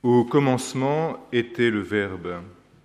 Au commencement était le Verbe.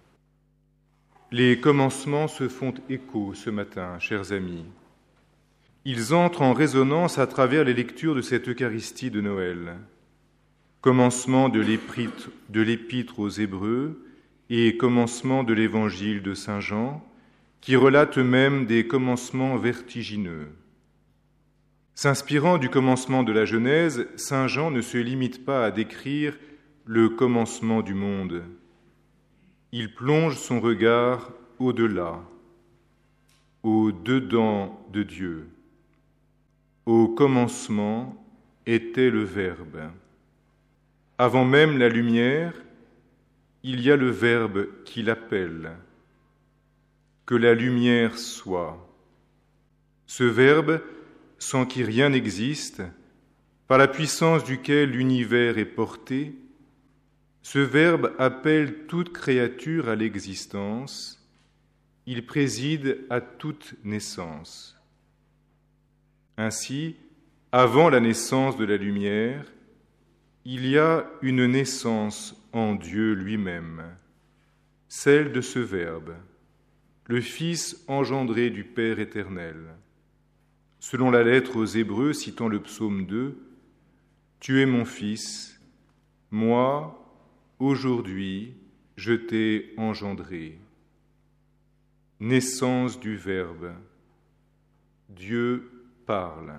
Les commencements se font écho ce matin, chers amis. Ils entrent en résonance à travers les lectures de cette Eucharistie de Noël. Commencement de l'Épître aux Hébreux et commencement de l'Évangile de Saint Jean, qui relate eux-mêmes des commencements vertigineux. S'inspirant du commencement de la Genèse, Saint Jean ne se limite pas à décrire le commencement du monde. Il plonge son regard au-delà, au dedans de Dieu. Au commencement était le Verbe. Avant même la lumière, il y a le Verbe qui l'appelle. Que la lumière soit. Ce Verbe, sans qui rien n'existe, par la puissance duquel l'univers est porté, ce Verbe appelle toute créature à l'existence, il préside à toute naissance. Ainsi, avant la naissance de la lumière, il y a une naissance en Dieu lui-même, celle de ce Verbe, le Fils engendré du Père éternel. Selon la lettre aux Hébreux citant le psaume 2, « Tu es mon Fils, moi, aujourd'hui, je t'ai engendré. » Naissance du Verbe. Dieu parle.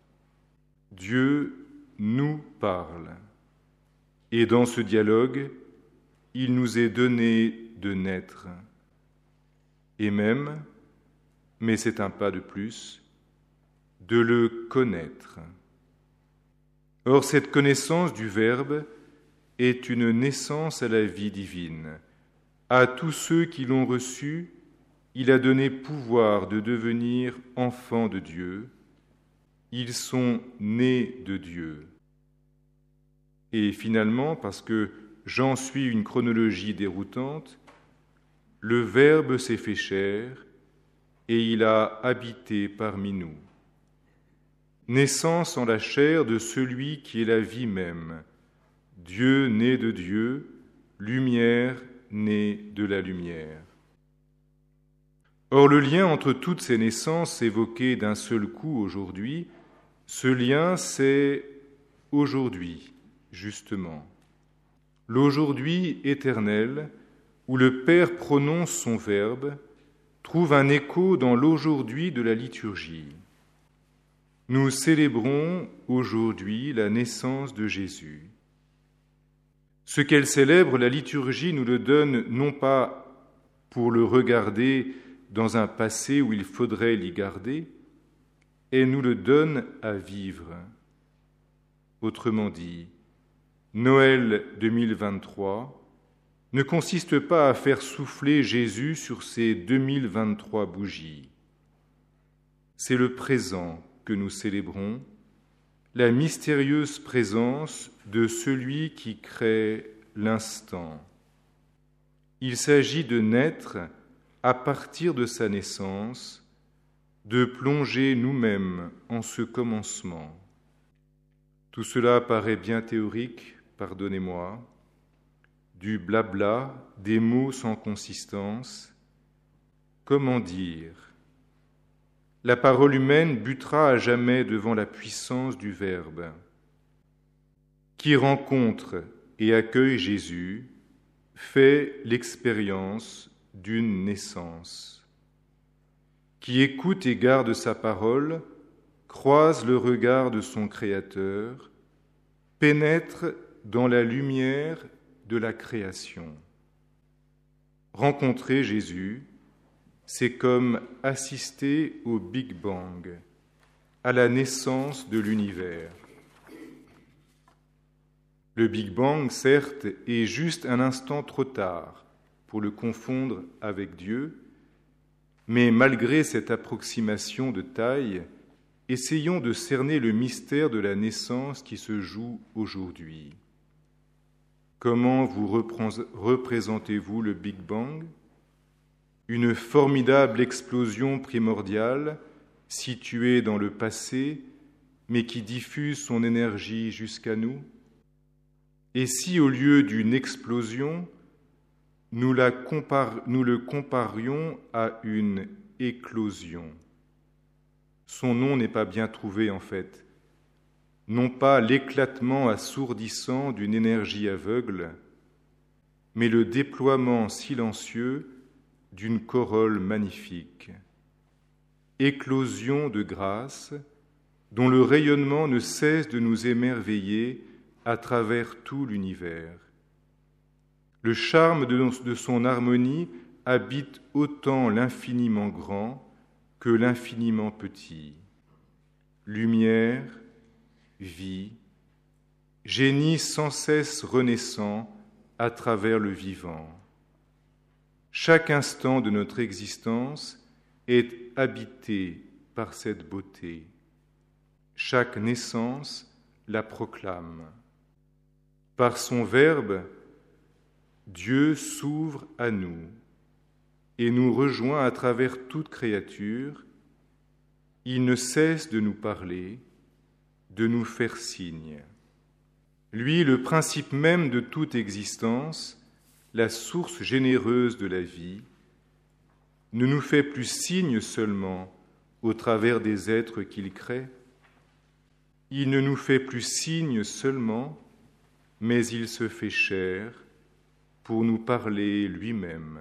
Dieu nous parle. Et dans ce dialogue, il nous est donné de naître. Et même, mais c'est un pas de plus, de le connaître. Or, cette connaissance du Verbe est une naissance à la vie divine. À tous ceux qui l'ont reçu, il a donné pouvoir de devenir enfants de Dieu. Ils sont nés de Dieu. Et finalement, parce que Jean suit une chronologie déroutante, le Verbe s'est fait chair et il a habité parmi nous. Naissance en la chair de celui qui est la vie même, Dieu né de Dieu, lumière née de la lumière. Or, le lien entre toutes ces naissances évoquées d'un seul coup aujourd'hui, ce lien, c'est aujourd'hui, justement. L'aujourd'hui éternel, où le Père prononce son Verbe, trouve un écho dans l'aujourd'hui de la liturgie. Nous célébrons aujourd'hui la naissance de Jésus. Ce qu'elle célèbre, la liturgie nous le donne non pas pour le regarder dans un passé où il faudrait l'y garder, elle nous le donne à vivre. Autrement dit, Noël 2023 ne consiste pas à faire souffler Jésus sur ces 2023 bougies. C'est le présent que nous célébrons, la mystérieuse présence de celui qui crée l'instant. Il s'agit de naître à partir de sa naissance, de plonger nous-mêmes en ce commencement. Tout cela paraît bien théorique, pardonnez-moi, du blabla, des mots sans consistance. Comment dire ? La parole humaine butera à jamais devant la puissance du Verbe. Qui rencontre et accueille Jésus fait l'expérience d'une naissance. Qui écoute et garde sa parole croise le regard de son Créateur, pénètre dans la lumière de la création. Rencontrer Jésus, c'est comme assister au Big Bang, à la naissance de l'univers. Le Big Bang, certes, est juste un instant trop tard pour le confondre avec Dieu, mais malgré cette approximation de taille, essayons de cerner le mystère de la naissance qui se joue aujourd'hui. Comment vous représentez-vous le Big Bang ? Une formidable explosion primordiale située dans le passé, mais qui diffuse son énergie jusqu'à nous ? Et si au lieu d'une explosion, nous le comparions à une éclosion? Son nom n'est pas bien trouvé en fait. Non pas l'éclatement assourdissant d'une énergie aveugle, mais le déploiement silencieux d'une corolle magnifique. Éclosion de grâce, dont le rayonnement ne cesse de nous émerveiller à travers tout l'univers. Le charme de son harmonie habite autant l'infiniment grand que l'infiniment petit. Lumière, vie, génie sans cesse renaissant à travers le vivant. Chaque instant de notre existence est habité par cette beauté. Chaque naissance la proclame. Par son Verbe, Dieu s'ouvre à nous et nous rejoint à travers toute créature. Il ne cesse de nous parler, de nous faire signe. Lui, le principe même de toute existence, la source généreuse de la vie, ne nous fait plus signe seulement au travers des êtres qu'il crée. Il ne nous fait plus signe seulement, mais il se fait chair pour nous parler lui-même.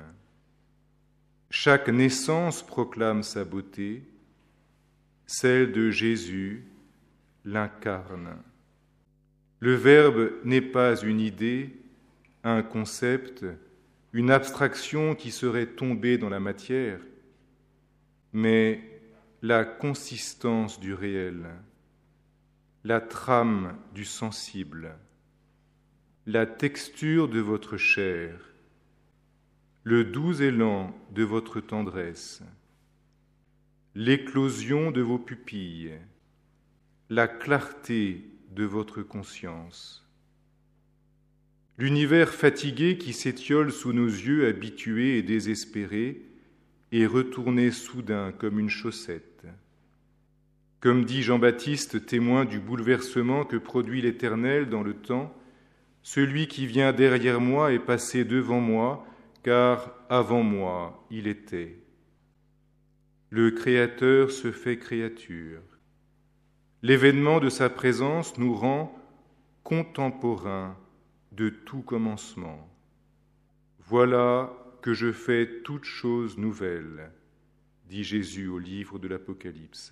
Chaque naissance proclame sa beauté, celle de Jésus l'incarne. Le Verbe n'est pas une idée, un concept, une abstraction qui serait tombée dans la matière, mais la consistance du réel, la trame du sensible, la texture de votre chair, le doux élan de votre tendresse, l'éclosion de vos pupilles, la clarté de votre conscience. L'univers fatigué qui s'étiole sous nos yeux habitués et désespérés est retourné soudain comme une chaussette. Comme dit Jean-Baptiste, témoin du bouleversement que produit l'Éternel dans le temps, celui qui vient derrière moi est passé devant moi, car avant moi il était. Le Créateur se fait créature. L'événement de sa présence nous rend contemporains de tout commencement. Voilà que je fais toutes choses nouvelles, dit Jésus au livre de l'Apocalypse.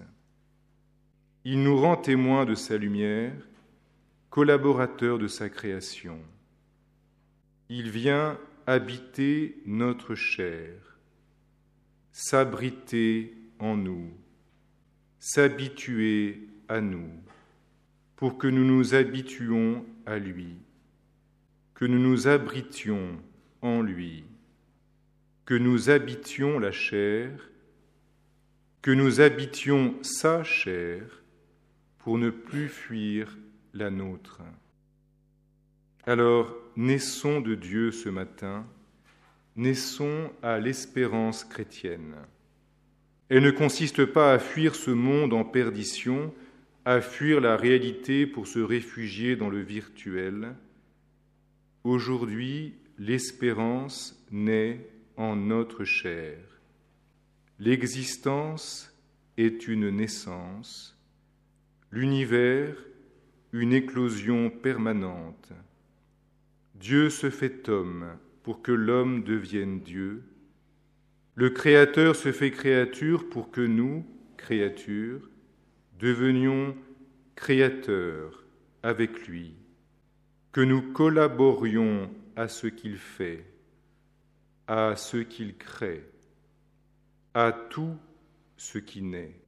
Il nous rend témoins de sa lumière, collaborateurs de sa création. Il vient habiter notre chair, s'abriter en nous, s'habituer à nous, pour que nous nous habituions à lui, que nous nous abritions en lui, que nous habitions la chair, que nous habitions sa chair, pour ne plus fuir la nôtre. Alors, naissons de Dieu ce matin, naissons à l'espérance chrétienne. Elle ne consiste pas à fuir ce monde en perdition, à fuir la réalité pour se réfugier dans le virtuel. Aujourd'hui, l'espérance naît en notre chair. L'existence est une naissance, l'univers une éclosion permanente. Dieu se fait homme pour que l'homme devienne Dieu. Le Créateur se fait créature pour que nous, créatures, devenions créateurs avec lui, que nous collaborions à ce qu'il fait, à ce qu'il crée, à tout ce qui naît.